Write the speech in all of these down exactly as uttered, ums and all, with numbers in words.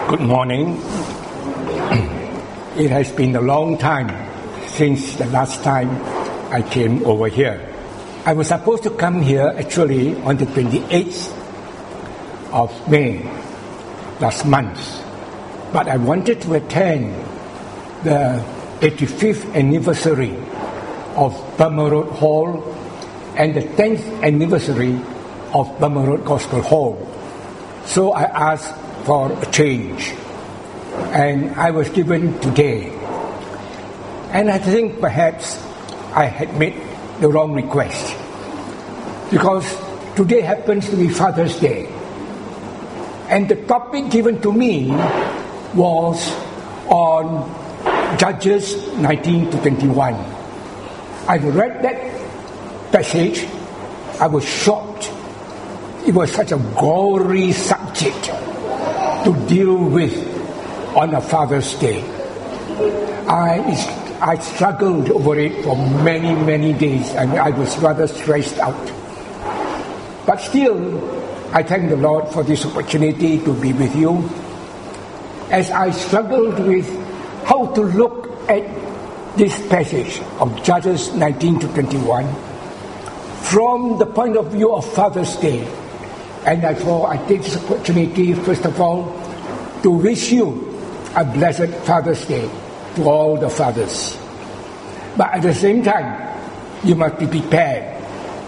Good morning. It has been a long time since the last time I came over here. I was supposed to come here actually on the twenty-eighth of May last month, but I wanted to attend the eighty-fifth anniversary of Burma Road Hall and the tenth anniversary of Burma Road Gospel Hall. So I asked for a change, and I was given today. And I think perhaps I had made the wrong request, because today happens to be Father's Day, and the topic given to me was on Judges nineteen to twenty-one. I read that passage. I was shocked. It was such a gory subject to deal with on a Father's Day. I I struggled over it for many, many days, and I was rather stressed out. But still, I thank the Lord for this opportunity to be with you as I struggled with how to look at this passage of Judges nineteen to twenty-one from the point of view of Father's Day. And therefore, I take this opportunity, first of all, to wish you a blessed Father's Day to all the fathers. But at the same time, you must be prepared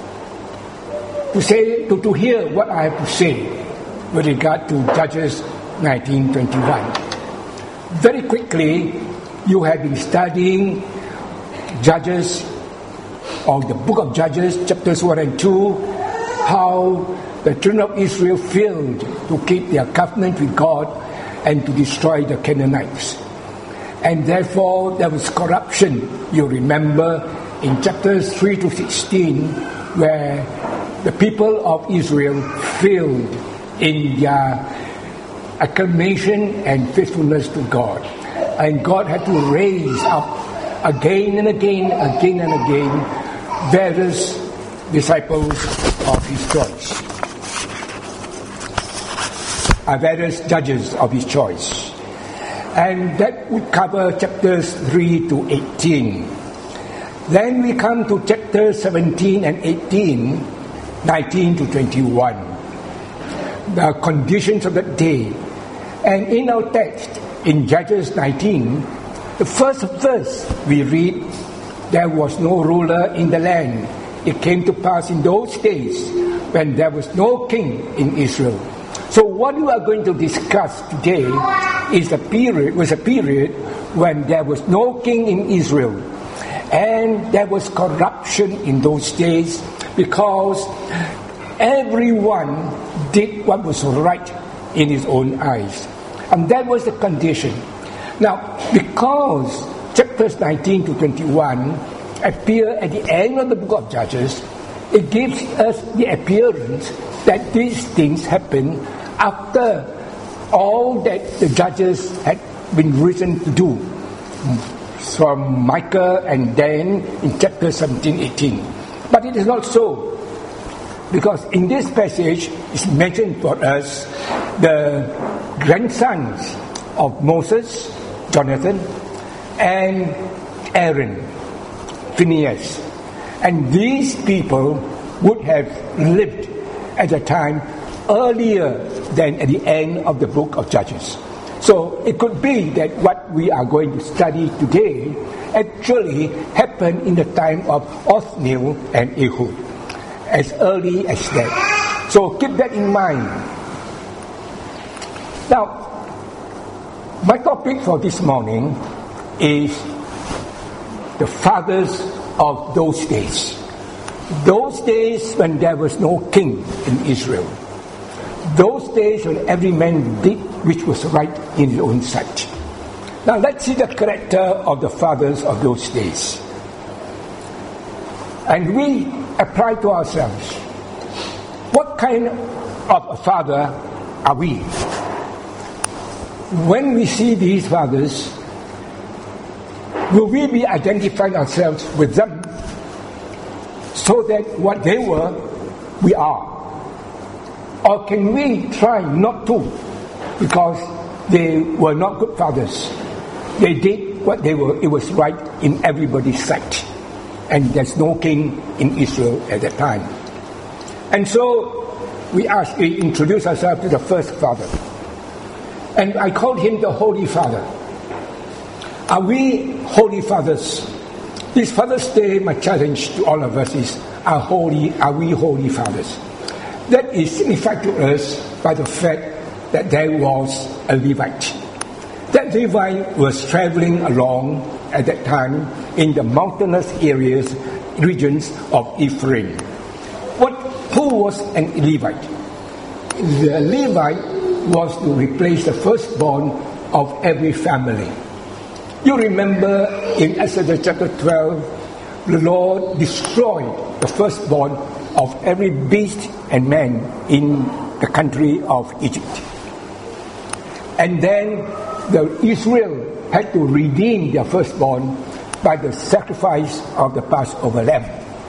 to say, to, to hear what I have to say with regard to Judges nineteen twenty-one. Very quickly, you have been studying Judges, or the book of Judges, chapters one and two, how the children of Israel failed to keep their covenant with God and to destroy the Canaanites. And therefore there was corruption, you remember, in chapters three to sixteen, where the people of Israel failed in their acclamation and faithfulness to God. And God had to raise up again and again, again and again, various disciples of His choice. Uh, various judges of His choice. And that would cover chapters three to eighteen. Then we come to chapters seventeen and eighteen, nineteen to twenty-one. The conditions of that day. And in our text, in Judges nineteen, the first verse we read, there was no ruler in the land. It came to pass in those days when there was no king in Israel. So what we are going to discuss today is a period, was a period when there was no king in Israel. And there was corruption in those days because everyone did what was right in his own eyes. And that was the condition. Now, because chapters nineteen to twenty-one appear at the end of the book of Judges, it gives us the appearance that these things happen after all that the judges had been written to do, from Micah and then in chapter seventeen, eighteen. But it is not so, because in this passage it's mentioned for us the grandsons of Moses, Jonathan, and Aaron, Phinehas. And these people would have lived at a time earlier than at the end of the book of Judges. So it could be that what we are going to study today actually happened in the time of Othniel and Ehud, as early as that. So keep that in mind. Now, my topic for this morning is the fathers of those days. Those days when there was no king in Israel. Those days when every man did which was right in his own sight. Now let's see the character of the fathers of those days. And we apply to ourselves. What kind of a father are we? When we see these fathers, will we be identifying ourselves with them so that what they were, we are? Or can we try not to, because they were not good fathers. They did what they were, it was right in everybody's sight. And there's no king in Israel at that time. And so we asked, we introduced ourselves to the first father. And I called him the Holy Father. Are we holy fathers? This Father's Day, my challenge to all of us is, are, holy, are we holy fathers? That is signified to us by the fact that there was a Levite. That Levite was traveling along at that time in the mountainous areas, regions of Ephraim. What, who was an Levite? The Levite was to replace the firstborn of every family. You remember in Exodus chapter twelve, the Lord destroyed the firstborn of every beast and man in the country of Egypt. And then the Israel had to redeem their firstborn by the sacrifice of the Passover lamb.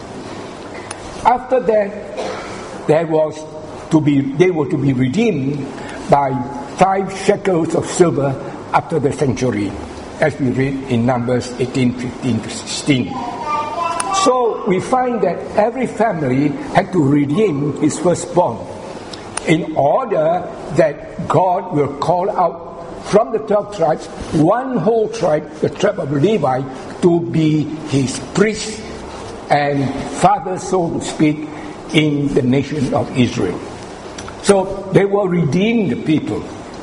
After that, there was to be they were to be redeemed by five shekels of silver after the century, as we read in Numbers eighteen, fifteen to sixteen. So we find that every family had to redeem his firstborn in order that God will call out from the twelve tribes, one whole tribe, the tribe of Levi, to be his priest and father, so to speak, in the nation of Israel. So they were redeemed people.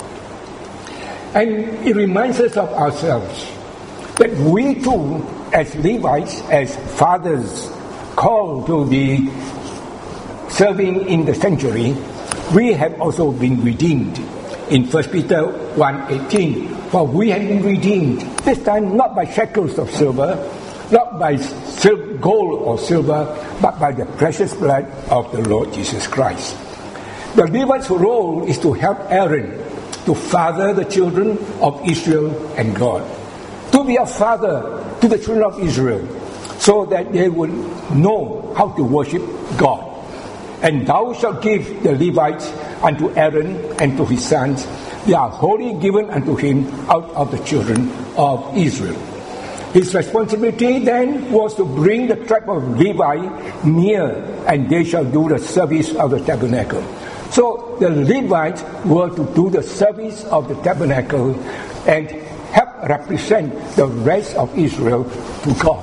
And it reminds us of ourselves that we too, as Levites, as fathers called to be serving in the sanctuary, we have also been redeemed. In First Peter one eighteen, for we have been redeemed, this time not by shekels of silver, not by sil- gold or silver, but by the precious blood of the Lord Jesus Christ. The Levite's role is to help Aaron to father the children of Israel and God, to be a father to the children of Israel, so that they would know how to worship God. And thou shalt give the Levites unto Aaron and to his sons. They are wholly given unto him out of the children of Israel. His responsibility then was to bring the tribe of Levi near, and they shall do the service of the tabernacle. So the Levites were to do the service of the tabernacle and help represent the rest of Israel to God.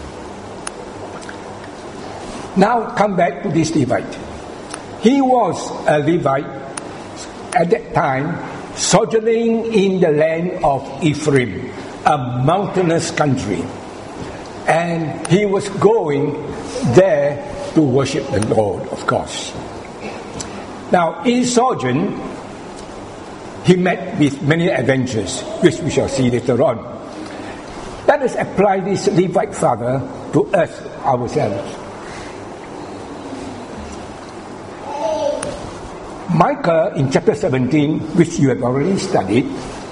Now come back to this Levite. He was a Levite at that time, sojourning in the land of Ephraim, a mountainous country. And he was going there to worship the Lord, of course. Now, in sojourn, he met with many adventures, which we shall see later on. Let us apply this Levite father to us ourselves. Micah in chapter seventeen, which you have already studied,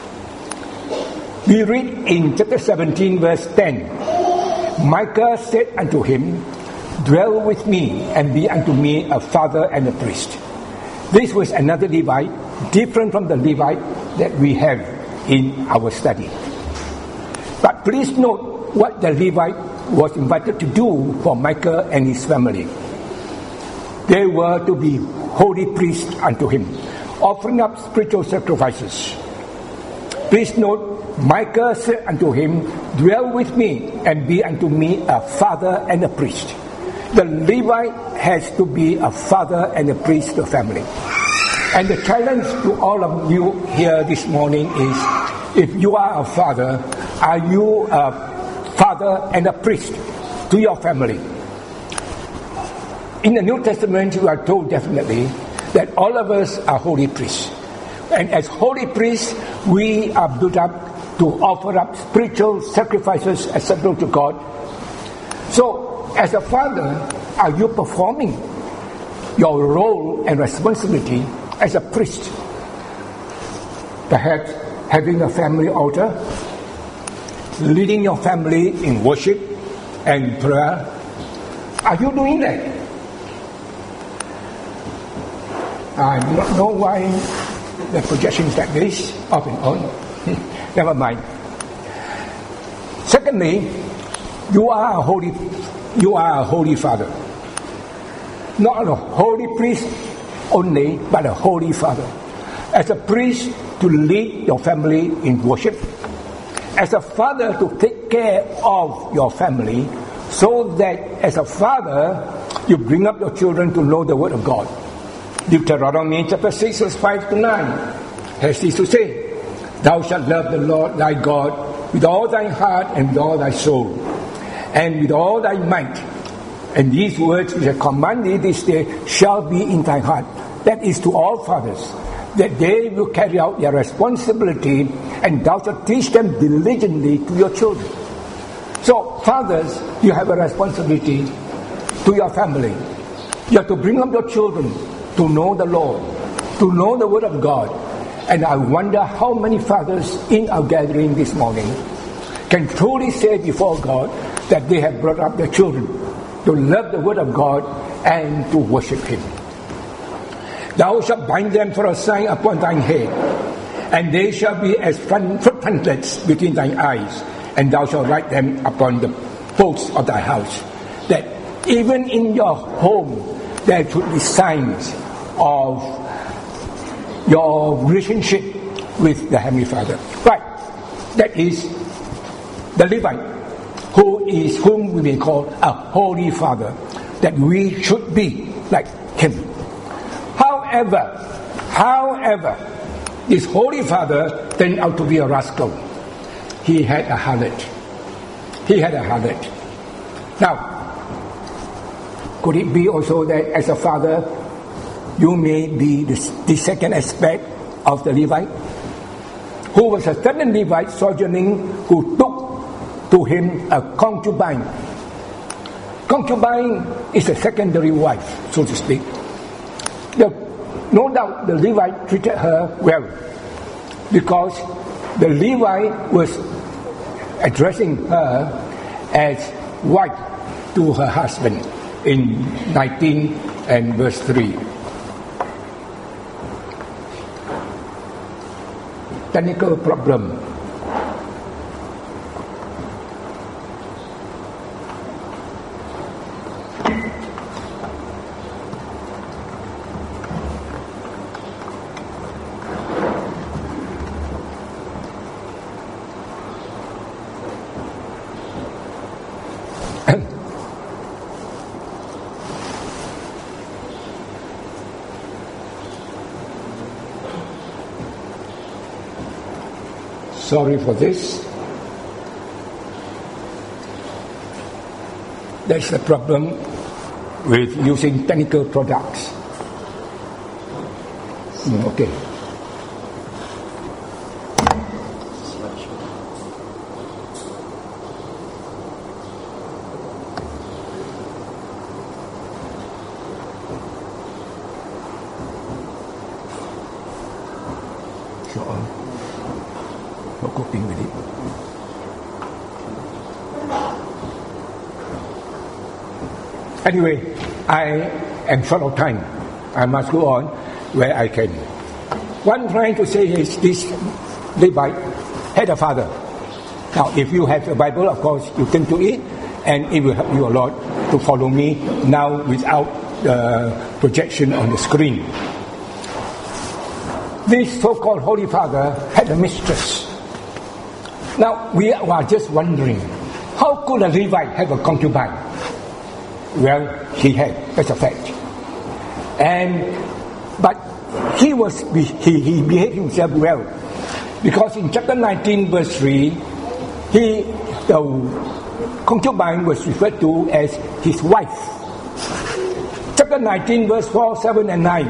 we read in chapter seventeen verse ten, Micah said unto him, dwell with me and be unto me a father and a priest. This was another Levite, different from the Levite that we have in our study. But please note what the Levite was invited to do for Micah and his family. They were to be holy priests unto him, offering up spiritual sacrifices. Please note, Micah said unto him, dwell with me and be unto me a father and a priest. The Levite has to be a father and a priest to the family. And the challenge to all of you here this morning is, if you are a father, are you a father and a priest to your family? In the New Testament, you are told definitely that all of us are holy priests. And as holy priests, we are built up to offer up spiritual sacrifices acceptable to God. So, as a father, are you performing your role and responsibility as a priest? Perhaps having a family altar, leading your family in worship and prayer. Are you doing that? I do not know why the projections like this, off and on. Never mind. Secondly, you are a holy, you are a holy father. Not a holy priest only, but a holy father. As a priest, to lead your family in worship. As a father, to take care of your family, so that as a father, you bring up your children to know the word of God. Deuteronomy chapter six, verse five to nine has this to say, Thou shalt love the Lord thy God with all thy heart and with all thy soul, and with all thy might. And these words which I command thee this day shall be in thy heart. That is to all fathers, that they will carry out their responsibility, and thou shalt teach them diligently to your children. So, fathers, you have a responsibility to your family. You have to bring up your children to know the Lord, to know the Word of God. And I wonder how many fathers in our gathering this morning can truly say before God that they have brought up their children to love the Word of God and to worship Him. Thou shalt bind them for a sign upon thine head, and they shall be as frontlets between thine eyes, and thou shalt write them upon the posts of thy house. That even in your home there should be signs of your relationship with the Heavenly Father. Right, that is the Levite, who is whom we may call a holy father, that we should be like him. However, however, this holy father turned out to be a rascal. He had a harlot. He had a harlot. Now, could it be also that as a father, you may be the, the second aspect of the Levite, who was a certain Levite sojourning who took to him a concubine. Concubine is a secondary wife, so to speak. The, no doubt the Levite treated her well, because the Levite was addressing her as wife to her husband in nineteen and verse three. Technical problem. Sorry for this. That's the problem with using technical products. Mm, okay. So on. Not coping with it. Anyway, I am short of time. I must go on where I can. What I'm trying to say is this Levite had a father. Now, if you have a Bible, of course, you turn to it, and it will help you a lot to follow me now without the projection on the screen. This so-called Holy Father had a mistress. Now, we are just wondering, how could a Levite have a concubine? Well, he had, that's a fact. And, but he was, he, he behaved himself well. Because in chapter nineteen, verse three, he, the concubine was referred to as his wife. Chapter nineteen, verse four, seven, and nine,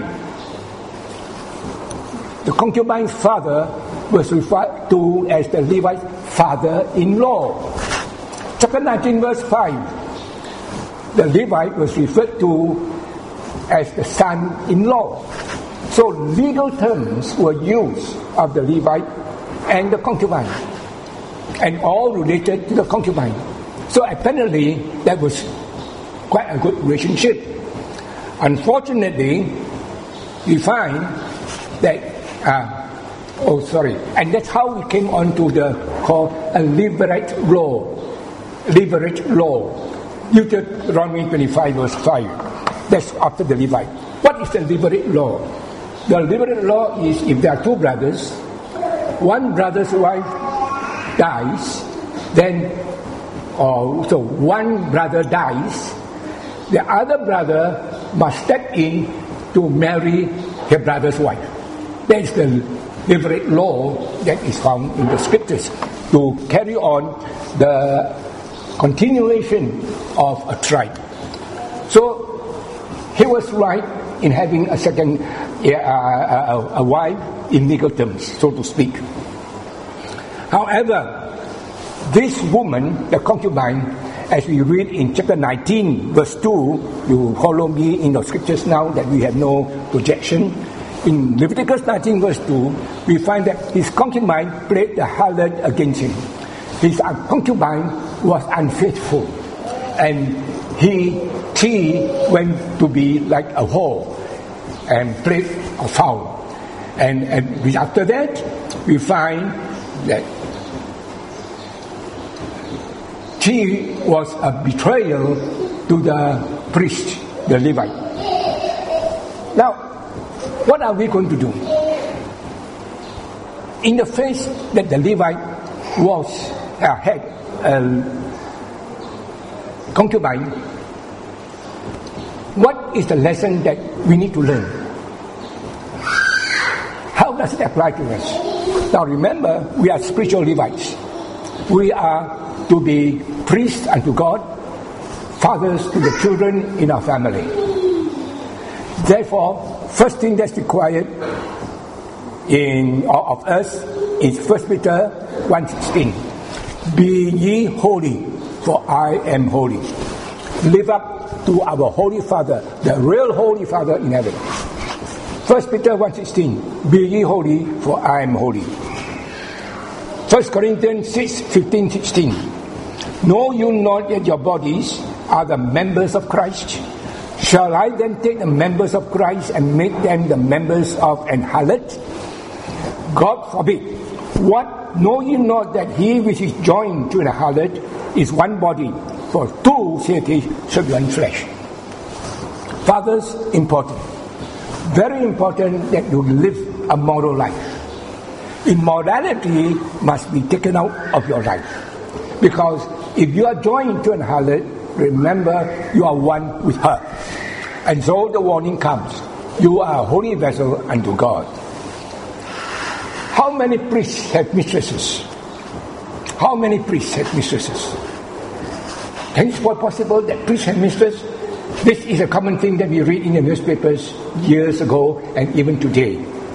the concubine's father was referred to as the Levite's father-in-law. Chapter nineteen, verse five, the Levite was referred to as the son-in-law. So legal terms were used of the Levite and the concubine, and all related to the concubine. So apparently that was quite a good relationship. Unfortunately, we find that Uh, oh, sorry. And that's how we came on to the called a liberate law. Liberate law. Deuteronomy twenty-five verse five. That's after the Levite. What is the liberate law? The liberate law is if there are two brothers, one brother's wife dies, then, or so one brother dies, the other brother must step in to marry her brother's wife. That is the liberate law that is found in the scriptures to carry on the continuation of a tribe. So he was right in having a second uh, a, a wife in legal terms, so to speak. However, this woman, the concubine, as we read in chapter nineteen, verse two, you follow me in the scriptures now that we have no projection. In Leviticus nineteen, verse two, we find that his concubine played the harlot against him. His concubine was unfaithful, and he, she went to be like a whore and played a foul. And, and after that, we find that she was a betrayal to the priest, the Levite. Now, what are we going to do? In the face that the Levite was uh, had a concubine, what is the lesson that we need to learn? How does it apply to us? Now remember, we are spiritual Levites. We are to be priests unto God, fathers to the children in our family. Therefore, first thing that's required in of us is First Peter one sixteen. Be ye holy, for I am holy. Live up to our Holy Father, the real Holy Father in heaven. First Peter one sixteen. Be ye holy, for I am holy. First Corinthians six fifteen sixteen. Know you not that your bodies are the members of Christ? Shall I then take the members of Christ and make them the members of an harlot? God forbid. What? Know you not that he which is joined to an harlot is one body? For two, saith he, shall be one flesh. Fathers, important. Very important that you live a moral life. Immorality must be taken out of your life. Because if you are joined to an harlot, remember you are one with her. And so the warning comes. You are a holy vessel unto God. How many priests have mistresses? How many priests have mistresses? Can it be possible that priests have mistresses? This is a common thing that we read in the newspapers years ago and even today.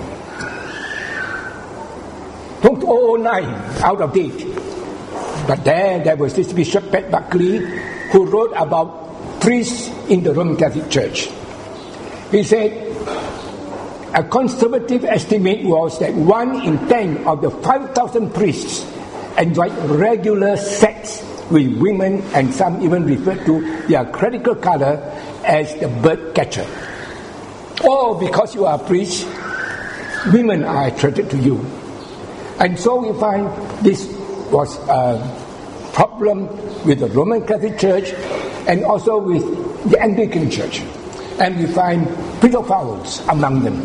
two thousand nine, out of date. But then there was this Bishop Pat Buckley who wrote about priests in the Roman Catholic Church. He said, a conservative estimate was that one in ten of the five thousand priests enjoyed regular sex with women, and some even referred to their clerical color as the bird catcher. Oh, because you are a priest, women are attracted to you. And so we find this was a problem with the Roman Catholic Church and also with the Anglican Church. And we find pedophiles among them.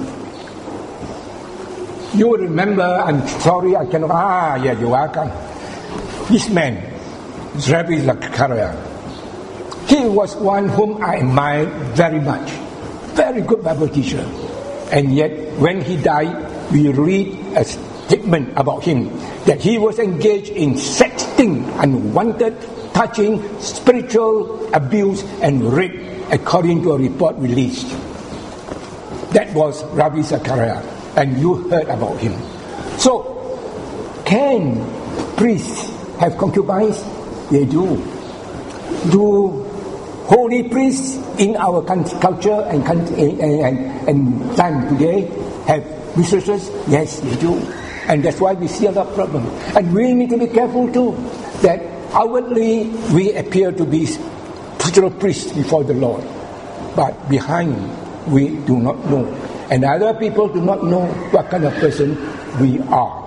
You will remember, I'm sorry, I cannot, ah, yeah, you are. This man, Rabbi Zachariah, he was one whom I admired very much. Very good Bible teacher. And yet, when he died, we read a statement about him that he was engaged in sexting, unwanted, touching, spiritual abuse and rape, according to a report released. That was Rabbi Zachariah, and you heard about him. So, can priests have concubines? They do. Do holy priests in our culture and, and, and, and time today have mistresses? Yes, they do. And that's why we see a lot of problems. And we need to be careful too, that outwardly we appear to be spiritual priests before the Lord, but behind we do not know. and other people do not know what kind of person we are.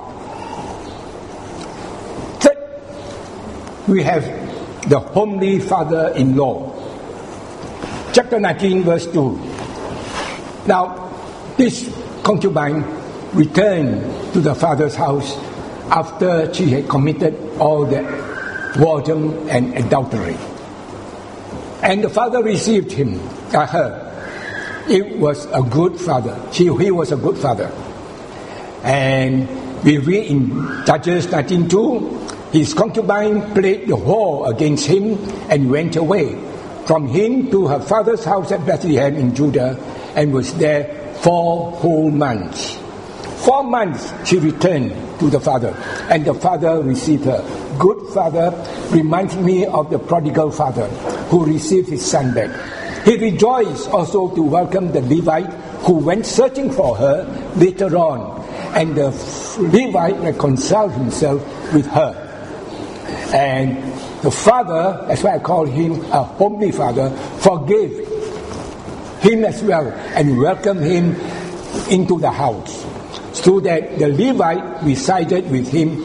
Third, we have the homely father-in-law. Chapter nineteen, verse two. Now, this concubine returned to the father's house after she had committed all the whoredom and adultery. And the father received him, uh, her. It was a good father. She, he was a good father. And we read in Judges nineteen two, his concubine played the whore against him and went away from him to her father's house at Bethlehem in Judah and was there four whole months. Four months she returned to the father, and the father received her. Good father reminds me of the prodigal father who received his son back. He rejoiced also to welcome the Levite who went searching for her later on, and the Levite reconciled himself with her. And the father, that's why I call him a homely father, forgave him as well and welcomed him into the house, so that the Levite resided with him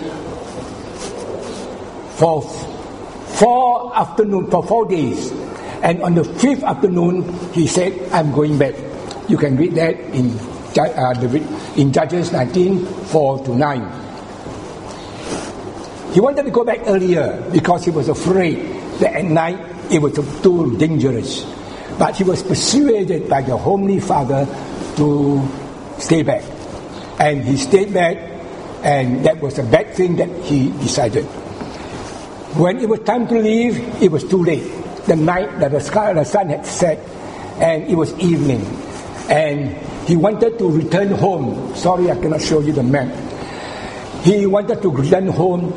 for four afternoon, for four days. And on the fifth afternoon, he said, I'm going back. You can read that in, uh, in Judges nineteen, four to nine. He wanted to go back earlier because he was afraid that at night it was too dangerous. But he was persuaded by the homely father to stay back. And he stayed back, and that was a bad thing that he decided. When it was time to leave, it was too late. The night that the, sky, the sun had set, and it was evening. And he wanted to return home. Sorry, I cannot show you the map. He wanted to return home,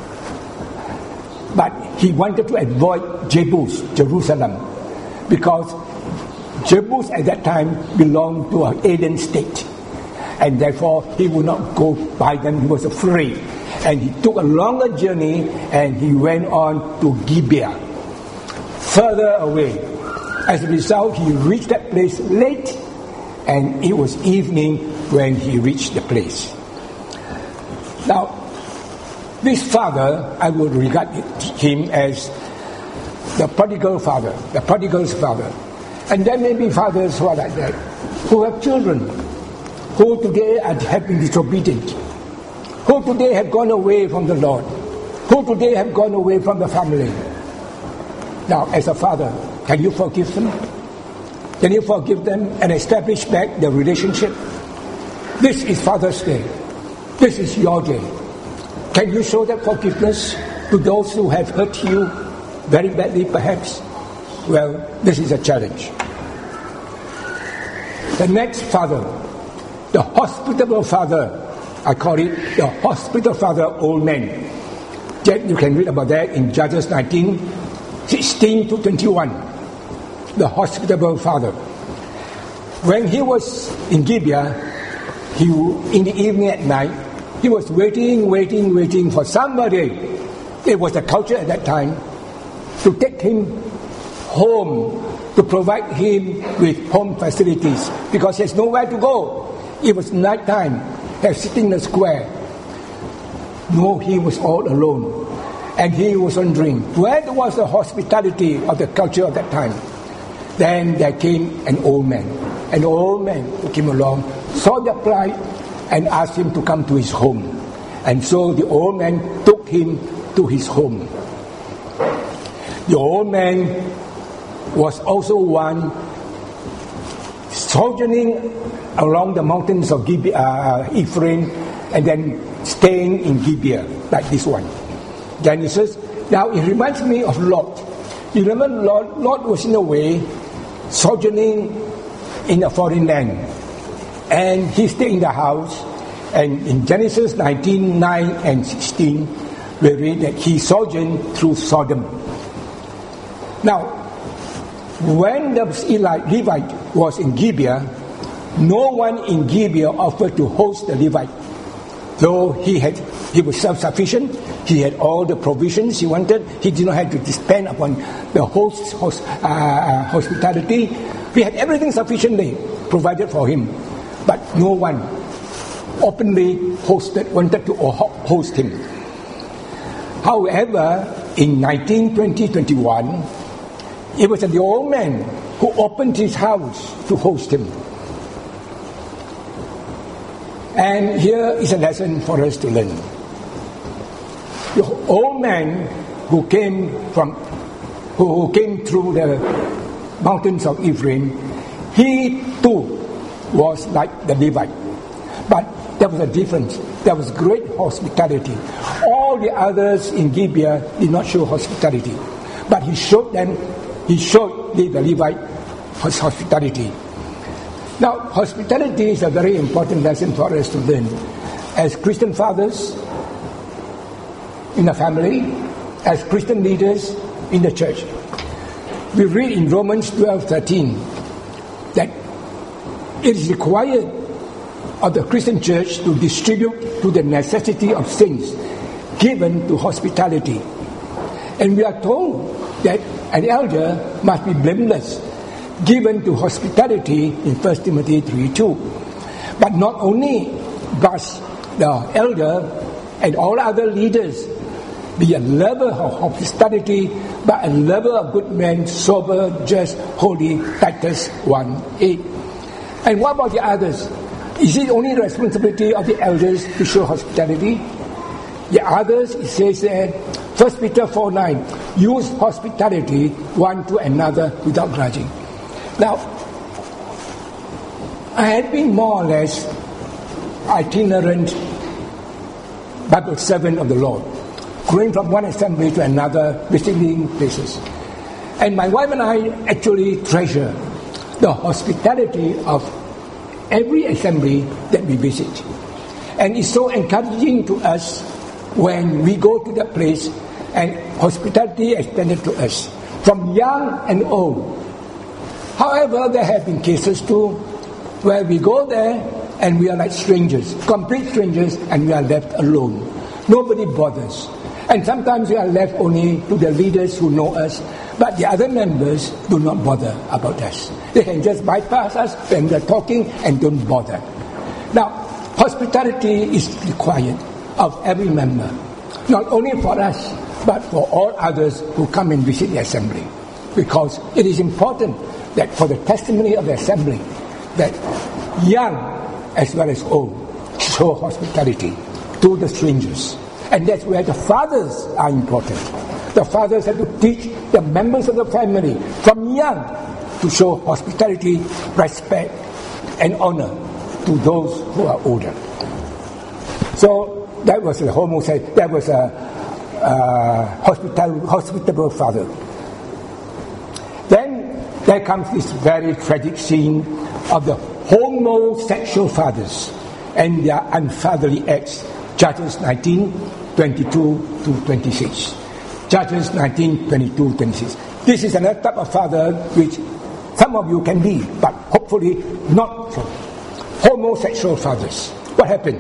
but he wanted to avoid Jebus, Jerusalem, because Jebus at that time belonged to an alien state, and therefore he would not go by them. He was afraid, and he took a longer journey, and he went on to Gibeah, further away. As a result, he reached that place late, and it was evening when he reached the place. Now, this father, I would regard him as the prodigal father, the prodigal's father. And there may be fathers who are like that, who have children, who today have been disobedient, who today have gone away from the Lord, who today have gone away from the family. Now, as a father, can you forgive them? Can you forgive them and establish back the relationship? This is Father's Day. This is your day. Can you show that forgiveness to those who have hurt you very badly, perhaps? Well, this is a challenge. The next father, the hospitable father, I call it the hospitable father, old man. You can read about that in Judges nineteen, sixteen to twenty-one. The hospitable father. When he was in Gibeah, he, in the evening at night, he was waiting, waiting, waiting for somebody. It was the culture at that time to take him home, to provide him with home facilities, because there's nowhere to go. It was night time. He was sitting in the square. No, he was all alone. And he was wondering, where was the hospitality of the culture of that time? Then there came an old man. An old man who came along, saw their plight, and asked him to come to his home. And so the old man took him to his home. The old man was also one sojourning along the mountains of Gibeah, uh, Ephraim, and then staying in Gibeah, like this one. Genesis. Now it reminds me of Lot. You remember Lot? Lot was in a way sojourning in a foreign land, and he stayed in the house. And in Genesis nineteen, nine and sixteen, we read that he sojourned through Sodom. Now, when the Levite was in Gibeah, no one in Gibeah offered to host the Levite. Though he had, he was self-sufficient, he had all the provisions he wanted, he did not have to depend upon the host, host uh, hospitality. He had everything sufficiently provided for him. but no one openly hosted, wanted to host him. However, in nineteen twenty to twenty-one, it was the old man who opened his house to host him. And here is a lesson for us to learn. The old man who came from, who came through the mountains of Ephraim, he too was like the Levite. But there was a difference. There was great hospitality. All the others in Gibeah did not show hospitality. But he showed them, he showed the, the Levite his hospitality. Now, hospitality is a very important lesson for us to learn. As Christian fathers in the family, as Christian leaders in the church. We read in Romans twelve thirteen that it is required of the Christian church to distribute to the necessity of saints given to hospitality. And we are told that an elder must be blameless, given to hospitality in First Timothy three two. But not only must the elder and all other leaders be a lover of hospitality, but a lover of good men, sober, just, holy, Titus one eight. And what about the others? Is it only the responsibility of the elders to show hospitality? The others, it says that, First Peter four nine, use hospitality one to another without grudging. Now, I had been more or less itinerant Bible servant of the Lord, going from one assembly to another, visiting places. And my wife and I actually treasure the hospitality of every assembly that we visit. And it's so encouraging to us when we go to that place and hospitality extended to us, from young and old. However, there have been cases too where we go there and we are like strangers, complete strangers, and we are left alone. Nobody bothers. And sometimes we are left only to the leaders who know us, but the other members do not bother about us. They can just bypass us when we are talking and don't bother. Now, hospitality is required of every member, not only for us, but for all others who come and visit the assembly. Because it is important that for the testimony of the assembly, that young as well as old show hospitality to the strangers. And that's where the fathers are important. The fathers have to teach the members of the family from young to show hospitality, respect, and honor to those who are older. So that was a homosexual, that was a uh, hospital, hospitable father. Then there comes this very tragic scene of the homosexual fathers and their unfatherly acts. Judges nineteen twenty-two to twenty-six. Judges nineteen twenty-two to twenty-six. This is another type of father which some of you can be, but hopefully not so. Homosexual fathers. What happened?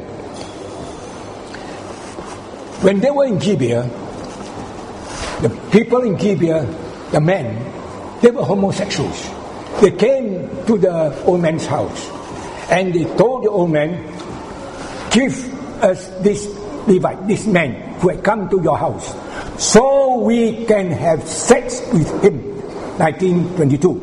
When they were in Gibeah, the people in Gibeah, the men, they were homosexuals. They came to the old man's house and they told the old man, give us this Levite, this man who had come to your house, so we can have sex with him. nineteen twenty-two.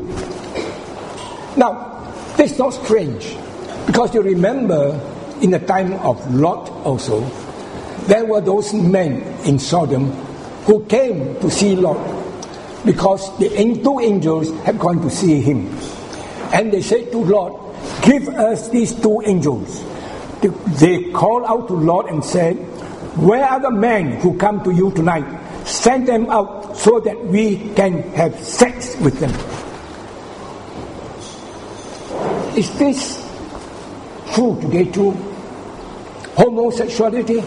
Now, this is not strange, because you remember in the time of Lot also, there were those men in Sodom who came to see Lot because the two angels had gone to see him. And they said to Lot, give us these two angels. They called out to Lot and said, where are the men who come to you tonight? Send them out so that we can have sex with them. Is this true today too? Homosexuality?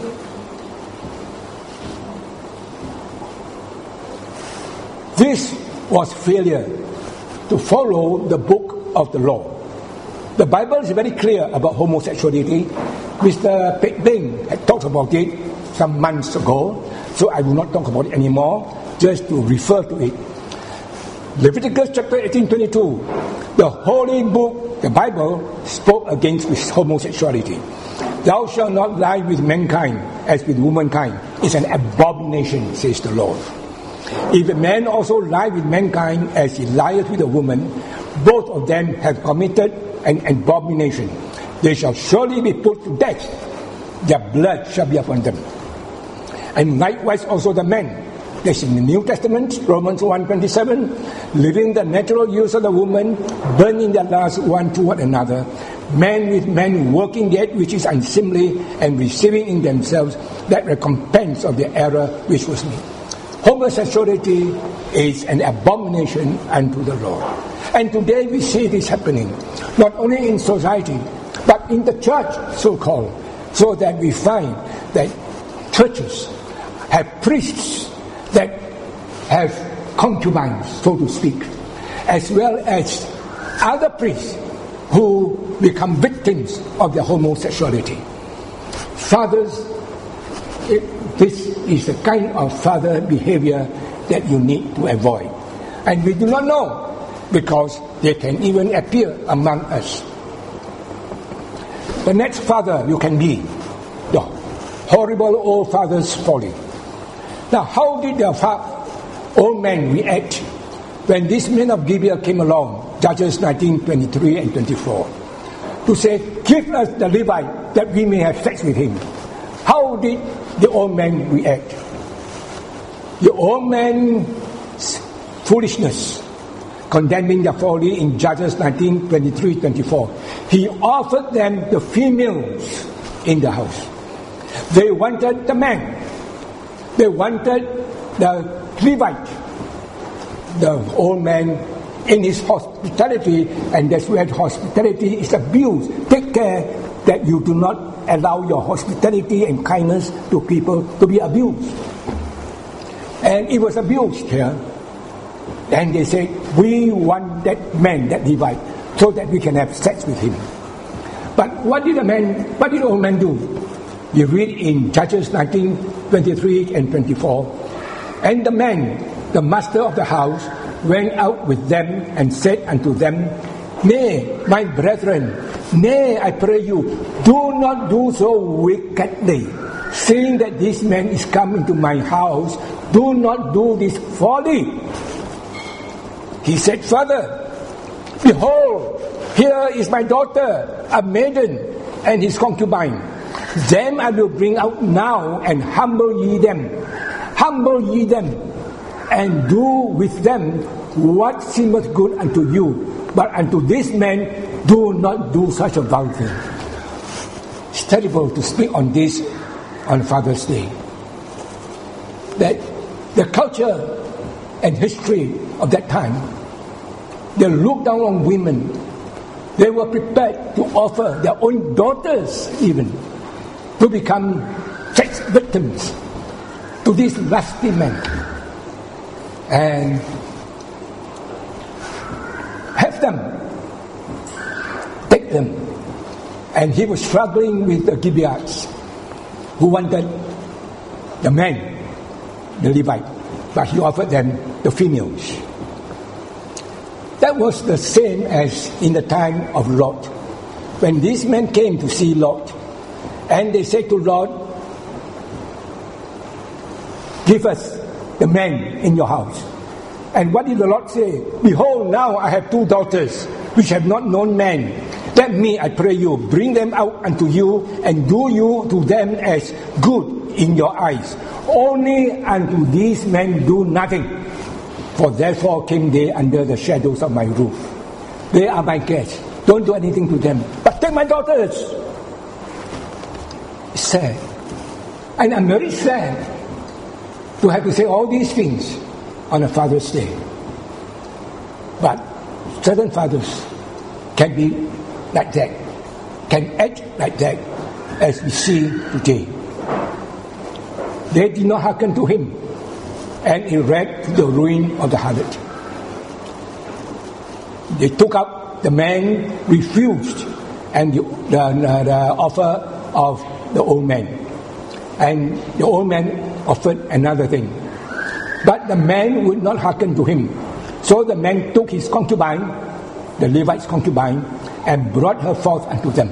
This was failure to follow the book of the law. The Bible is very clear about homosexuality. Mister Pek Bing had talked about it some months ago, so I will not talk about it anymore, just to refer to it. Leviticus chapter eighteen twenty-two, the holy book the Bible spoke against homosexuality. Thou shalt not lie with mankind as with womankind. It's an abomination, says the Lord. If a man also lie with mankind as he lieth with a woman, both of them have committed an abomination. They shall surely be put to death. Their blood shall be upon them. And likewise also the men. That's in the New Testament, Romans one twenty-seven, living the natural use of the woman, burning their lusts one toward another, men with men working that which is unseemly, and receiving in themselves that recompense of the error which was made. Homosexuality is an abomination unto the Lord. And today we see this happening, not only in society, but in the church, so-called, so that we find that churches have priests that have concubines, so to speak, as well as other priests who become victims of their homosexuality. Fathers, it, this is the kind of father behavior that you need to avoid. And we do not know, because they can even appear among us. The next father you can be, the horrible old father's folly. Now, how did the fa- old man react when this man of Gibeah came along, Judges nineteen, twenty-three and twenty-four, to say, give us the Levite that we may have sex with him? How did the old man react? The old man's foolishness, condemning their folly in Judges nineteen, twenty-three, twenty-four. He offered them the females in the house. They wanted the man. They wanted the Levite, the old man, in his hospitality, and that's where hospitality is abused. Take care that you do not allow your hospitality and kindness to people to be abused. And it was abused here. And they said, we want that man, that Levite, so that we can have sex with him. But what did the man, what did the old man do? You read in Judges nineteen, twenty-three and twenty-four. And the man, the master of the house, went out with them and said unto them, Nay, my brethren, nay, I pray you, do not do so wickedly. Seeing that this man is come into my house, do not do this folly. He said further, Behold, here is my daughter, a maiden, and his concubine. Them I will bring out now, and humble ye them. Humble ye them, and do with them what seemeth good unto you. But unto this man do not do such a vile thing. It's terrible to speak on this on Father's Day. That the culture and history of that time, they looked down on women. They were prepared to offer their own daughters even to become sex victims to this lusty man. And have them, take them. And he was struggling with the Gibeahites who wanted the men, the Levite, but he offered them the females. That was the same as in the time of Lot. When these men came to see Lot, and they said to Lot, give us the men in your house. And what did the Lord say? Behold, now I have two daughters, which have not known man. Let me, I pray you, bring them out unto you, and do you to them as good in your eyes. Only unto these men do nothing. For therefore came they under the shadows of my roof. They are my guests. Don't do anything to them. But take my daughters. It's sad. And I'm very sad to have to say all these things on a Father's Day. But certain fathers can be like that, can act like that, as we see today. They did not hearken to him, and it led to the ruin of the harlot. They took up, the man refused, and the, the, the offer of the old man. And the old man offered another thing. But the man would not hearken to him. So the man took his concubine, the Levite's concubine, and brought her forth unto them.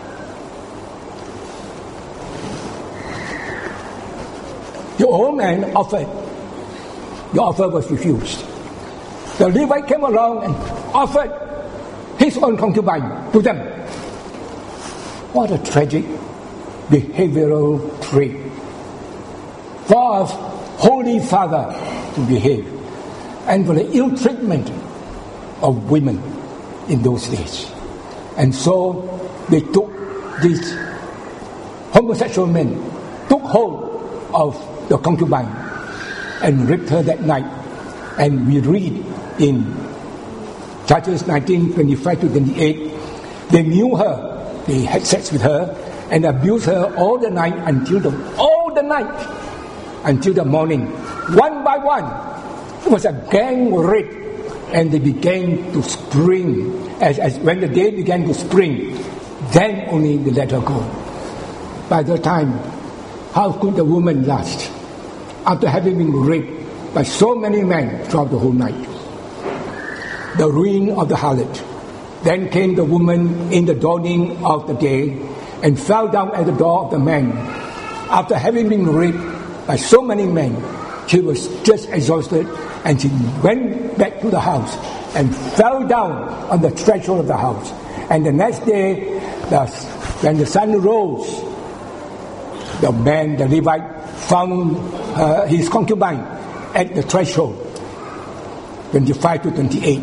The old man offered. The offer was refused. The Levite came along and offered his own concubine to them. What a tragic behavioral trait for a holy father to behave, and for the ill treatment of women in those days. And so they took these homosexual men, took hold of the concubine and raped her that night. And we read in Judges nineteen, twenty-five to twenty-eight, they knew her, they had sex with her, and abused her all the night until the all the night until the morning, one by one. It was a gang rape, and they began to spring. As, as when the day began to spring, then only they let her go. By the time, how could the woman last after having been raped by so many men throughout the whole night? The ruin of the harlot. Then came the woman in the dawning of the day and fell down at the door of the man. After having been raped by so many men, she was just exhausted, and she went back to the house and fell down on the threshold of the house. And the next day, the, when the sun rose, the man, the Levite, found uh, his concubine at the threshold, twenty-five to twenty-eight.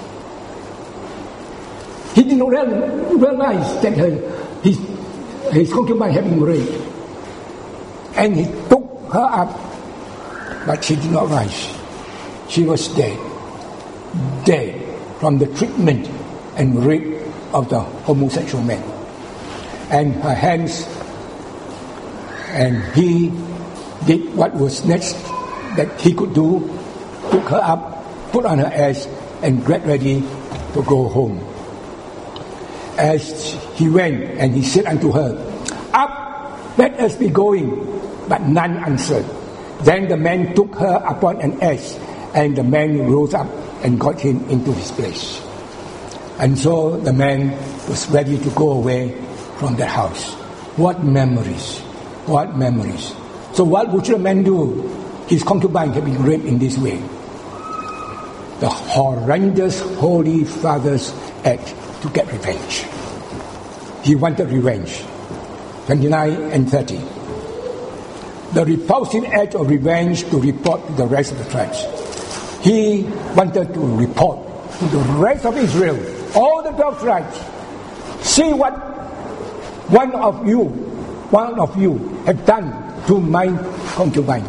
He did not realize that her, his, his concubine had been raped. And he took her up, but she did not rise. She was dead. Dead from the treatment and rape of the homosexual man. And her hands, and he did what was next that he could do, took her up, put on her ass, and get ready to go home. As he went, and he said unto her, "Up, let us be going." But none answered. Then the man took her upon an ass, and the man rose up and got him into his place. And so the man was ready to go away from that house. What memories! What memories! So what would the man do? His concubine had been raped in this way. The horrendous Holy Father's act to get revenge. He wanted revenge. twenty-nine and thirty. The repulsive act of revenge to report to the rest of the tribes. He wanted to report to the rest of Israel, all the twelve tribes. See what one of you, one of you have done to my concubine.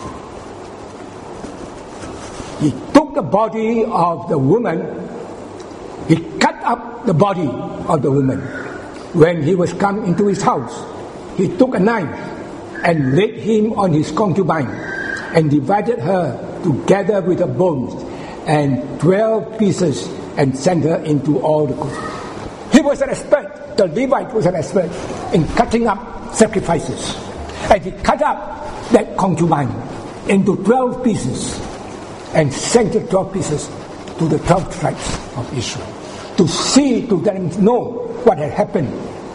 He took the body of the woman, he cut up the body of the woman. When he was come into his house, he took a knife and laid him on his concubine and divided her together with the bones and twelve pieces and sent her into all the coast. He was an expert, the Levite was an expert in cutting up sacrifices. And he cut up that concubine into twelve pieces and sent the twelve pieces to the twelve tribes of Israel to see, to let them know what had happened.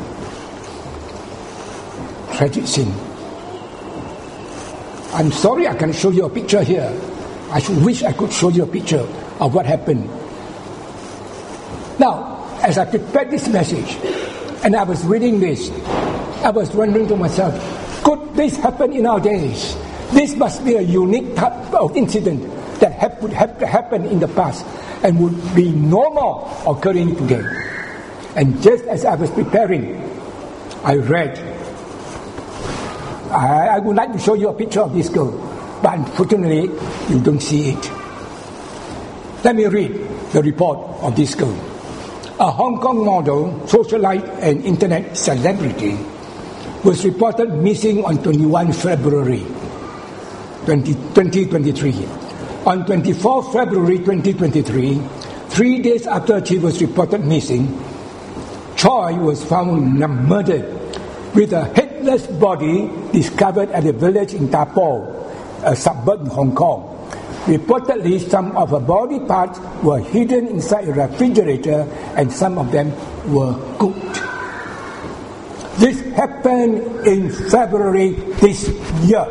Tragic sin. I'm sorry I can't show you a picture here. I should wish I could show you a picture of what happened. Now, as I prepared this message and I was reading this, I was wondering to myself, could this happen in our days? This must be a unique type of incident that ha- would have happened in the past and would be normal occurring today. And just as I was preparing, I read. I, I would like to show you a picture of this girl, but unfortunately, you don't see it. Let me read the report of this girl. A Hong Kong model, socialite, and internet celebrity was reported missing on twenty-first February twenty twenty-three. On twenty-fourth February twenty twenty-three, three days after she was reported missing, Choi was found murdered with a headless body discovered at a village in Ta Po, a suburb in Hong Kong. Reportedly, some of her body parts were hidden inside a refrigerator and some of them were cooked. This happened in February this year.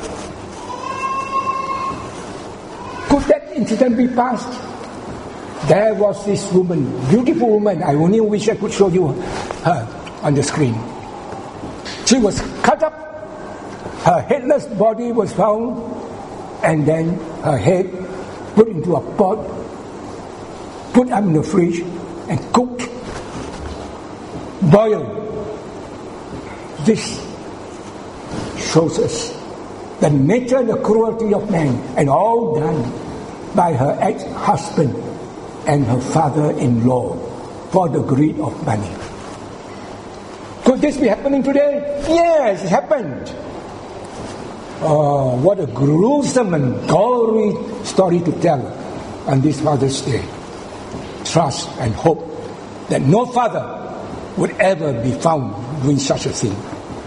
Could that incident be past? There was this woman, beautiful woman. I only wish I could show you her on the screen. She was cut up. Her headless body was found, and then her head put into a pot, put up in the fridge, and cooked, boiled. This shows us the nature and the cruelty of man, and all done by her ex-husband and her father-in-law for the greed of money. Could this be happening today? Yes, it happened. Oh, what a gruesome and gory story to tell on this Father's Day. Trust and hope that no father would ever be found doing such a thing.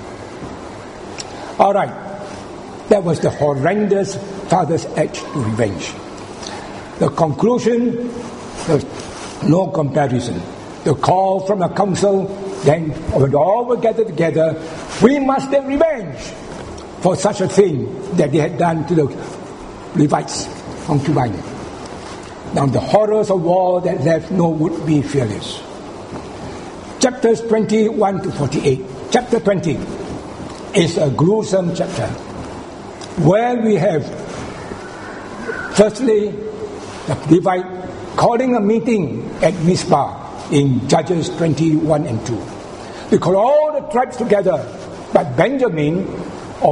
All right, that was the horrendous father's act to revenge. The conclusion, there's no comparison. The call from the council, then when all were gathered together, we must take revenge for such a thing that they had done to the Levites from Tubal. Now the horrors of war that left no would-be fearless. Chapters twenty-one to forty-eight. Chapter twenty is a gruesome chapter where we have firstly the Levite calling a meeting at Mizpah in Judges twenty-one and two. They call all the tribes together, but Benjamin, of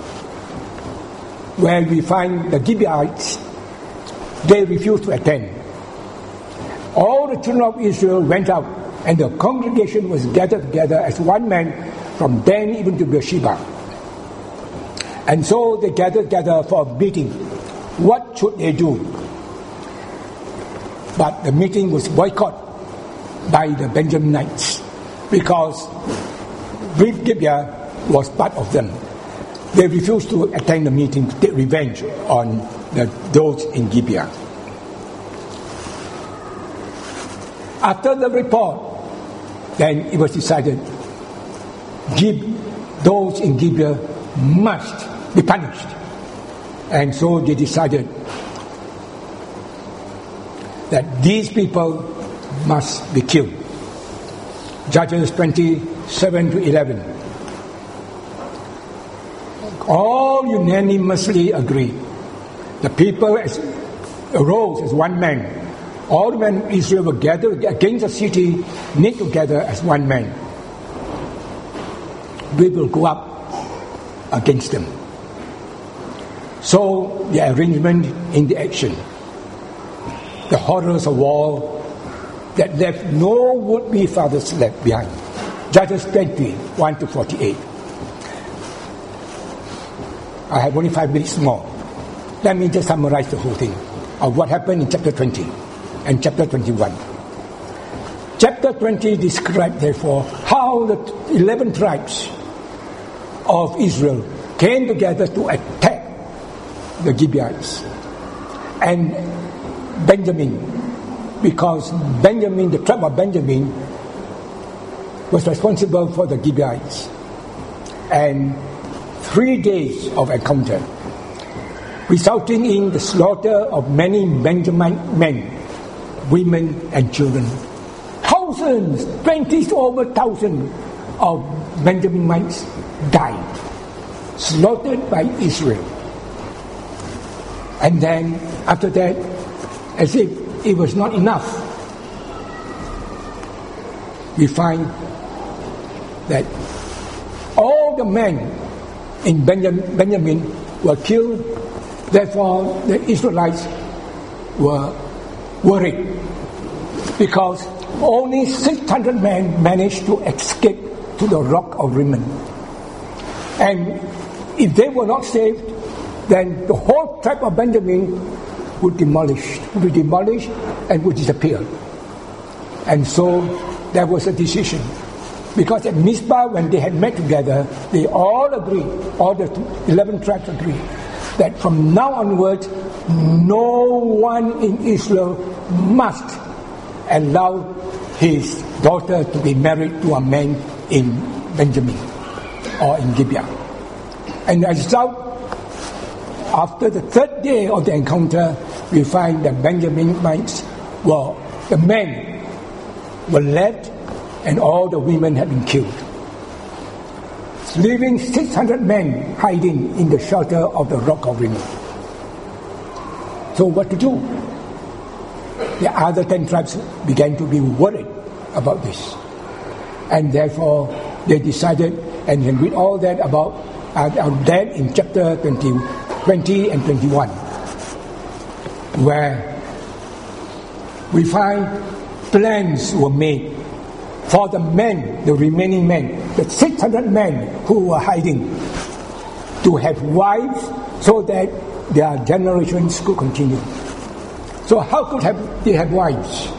where we find the Gibeonites, they refused to attend. All the children of Israel went out, and the congregation was gathered together as one man from Dan even to Beersheba. And so they gathered together for a meeting. What should they do? But the meeting was boycotted by the Benjaminites because Beth Gibeah was part of them. They refused to attend the meeting to take revenge on the, those in Gibeah. After the report, then it was decided, give those in Gibeah must be punished. And so they decided that these people must be killed. Judges twenty-seven to eleven. All unanimously agreed. The people as, arose as one man. All the men of Israel were gathered against the city, knit together as one man. We will go up against them. So the arrangement in the action. The horrors of war that left no would-be fathers left behind. Judges twenty-one to forty-eight. I have only five minutes more. Let me just summarize the whole thing of what happened in chapter twenty and chapter twenty-one. Chapter twenty describes, therefore, how the eleven tribes of Israel came together to attack the Gibeonites. And Benjamin, because Benjamin, the tribe of Benjamin, was responsible for the Gibeonites. And three days of encounter, resulting in the slaughter of many Benjamin men, women and children. Thousands, twenty over thousand of Benjaminites died, slaughtered by Israel. And then after that, as if it was not enough, we find that all the men in Benjamin were killed. Therefore, the Israelites were worried because only six hundred men managed to escape to the rock of Rimmon. And if they were not saved, then the whole tribe of Benjamin would demolish, would be demolished and would disappear. And so there was a decision. Because at Mizpah, when they had met together, they all agreed, all the eleven tribes agreed, that from now onwards, no one in Israel must allow his daughter to be married to a man in Benjamin or in Gibeah. And as a result, after the third day of the encounter, we find the Benjaminites were, the men were left and all the women had been killed, leaving six hundred men hiding in the shelter of the rock of Rimmon. So what to do? The other ten tribes began to be worried about this. And therefore, they decided, and you can read all that about uh, that in chapter twenty, twenty and twenty-one, where we find plans were made for the men, the remaining men, the six hundred men who were hiding, to have wives so that their generations could continue. So how could have, they have wives?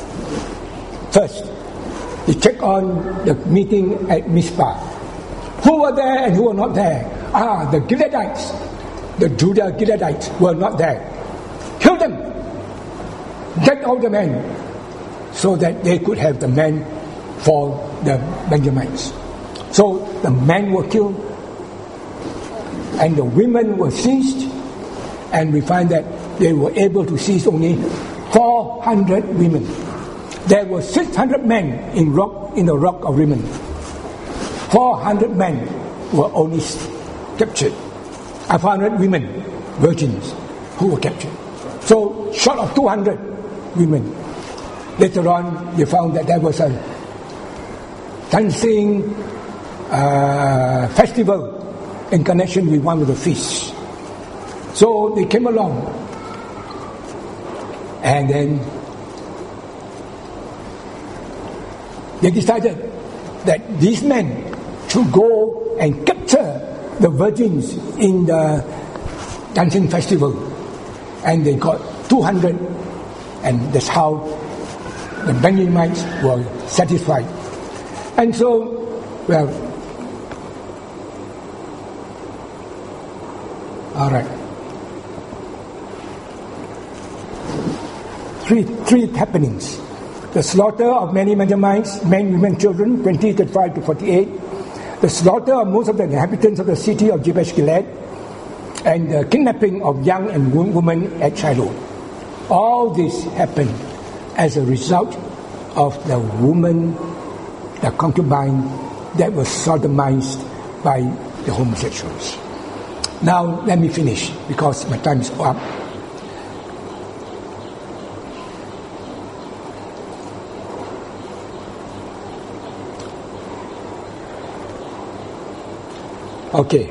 First, they check on the meeting at Mizpah. Who were there and who were not there? Ah, the Gileadites, the Judah Gileadites were not there. Kill them. Get all the men, so that they could have the men for the Benjamites. So the men were killed, and the women were seized, and we find that they were able to seize only four hundred women. There were six hundred men in rock in the rock of Rimmon. four hundred men were only captured. five hundred women, virgins, who were captured. So short of two hundred women. Later on, they found that there was a dancing uh, festival in connection with one of the feasts. So they came along, and then they decided that these men should go and capture the virgins in the dancing festival, and they got two hundred, and that's how the Benjamites were satisfied. And so, well, all right. Three, three happenings. The slaughter of many Benjamites, men, women, children, twenty, thirty-five to forty-eight. The slaughter of most of the inhabitants of the city of Jabesh Gilead, and the kidnapping of young and women at Shiloh. All this happened as a result of the woman, the concubine, that was sodomized by the homosexuals. Now, let me finish, because my time is up. Okay.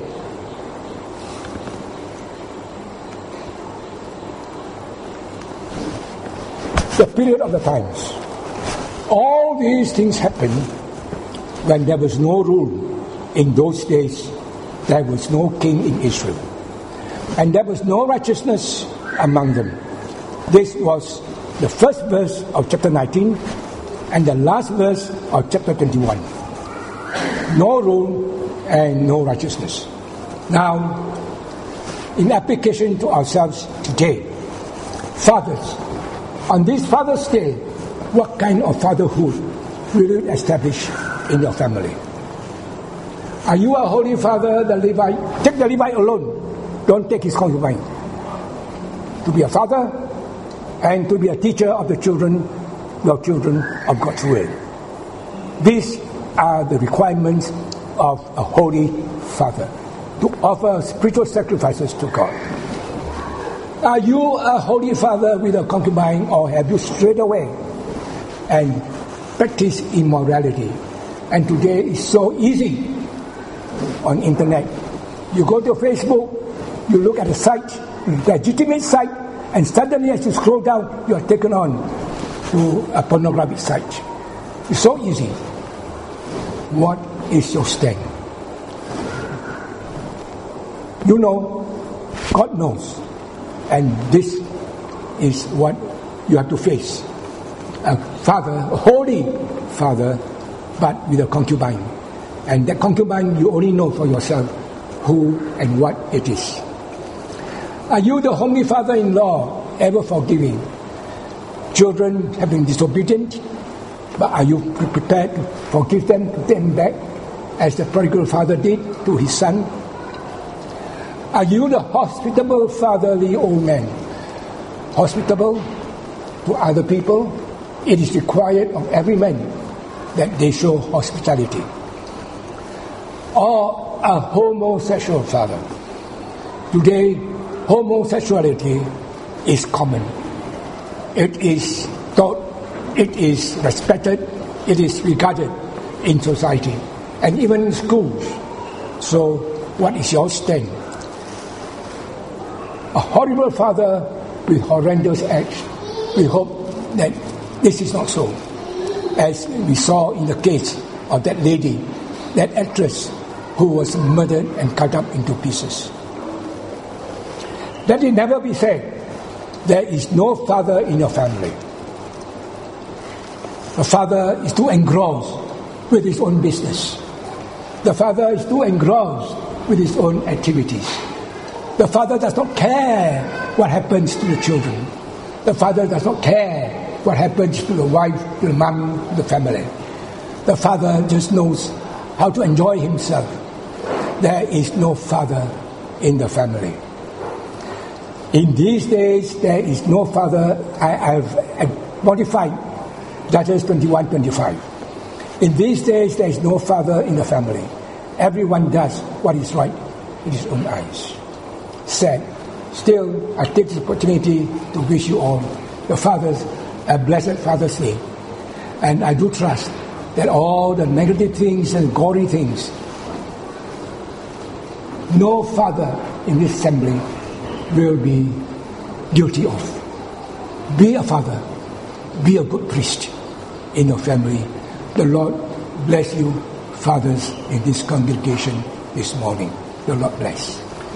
The period of the times. All these things happened when there was no rule. In those days, there was no king in Israel. And there was no righteousness among them. This was the first verse of chapter nineteen and the last verse of chapter twenty-one. No rule and no righteousness. Now, in application to ourselves today, fathers, on this Father's Day, what kind of fatherhood will you establish in your family? Are you a holy father, the Levite? Take the Levite alone. Don't take his concubine. To be a father and to be a teacher of the children, your children of God's will. These are the requirements of a holy father, to offer spiritual sacrifices to God. Are you a holy father with a concubine, or have you strayed away and practiced immorality? And today it's so easy on internet. You go to Facebook, you look at a site, a legitimate site, and suddenly as you scroll down, you are taken on to a pornographic site. It's so easy. What is your stand? You know, God knows, and this is what you have to face. A father, a holy father, but with a concubine. And that concubine, you only know for yourself who and what it is. Are you the homely father-in-law, ever forgiving? Children have been disobedient, but are you prepared to forgive them, to take them back, as the prodigal father did to his son? Are you the hospitable fatherly old man? Hospitable to other people? It is required of every man that they show hospitality. Or a homosexual father. Today, homosexuality is common. It is taught, it is respected, it is regarded in society and even in schools. So, what is your stand? A horrible father with horrendous acts. We hope that this is not so. As we saw in the case of that lady, that actress who was murdered and cut up into pieces. Let it never be said, there is no father in your family. The father is too engrossed with his own business. The father is too engrossed with his own activities. The father does not care what happens to the children. The father does not care what happens to the wife, to the mom, to the family. The father just knows how to enjoy himself. There is no father in the family. In these days, there is no father. I have modified Judges twenty-one twenty-five. In these days, there is no father in the family. Everyone does what is right in his own eyes. Sad. Still, I take this opportunity to wish you all, the fathers, a blessed Father's Day. And I do trust that all the negative things and gory things, no father in this assembly will be guilty of. Be a father. Be a good priest in your family. The Lord bless you, fathers, in this congregation this morning. The Lord bless.